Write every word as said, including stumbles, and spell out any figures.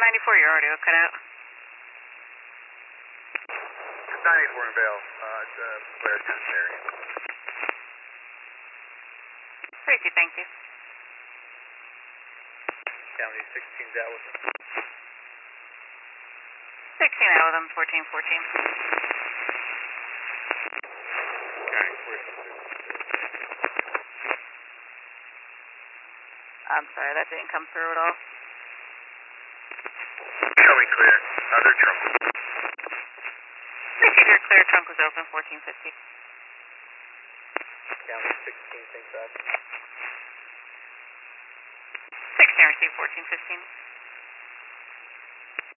ninety-four, your audio cut out. nine eighty-four in Vale, uh, it's, uh, Blair Cemetery. Tracy, thank you. County sixteen's out with them. sixteen out with them, fourteen fourteen. County forty-six. I'm sorry, that didn't come through at all. Showing clear, other trunk. Tracy, your clear trunk was open, fourteen fifty. County sixteen, thanks, Rob. sixteen received, fourteen fifteen.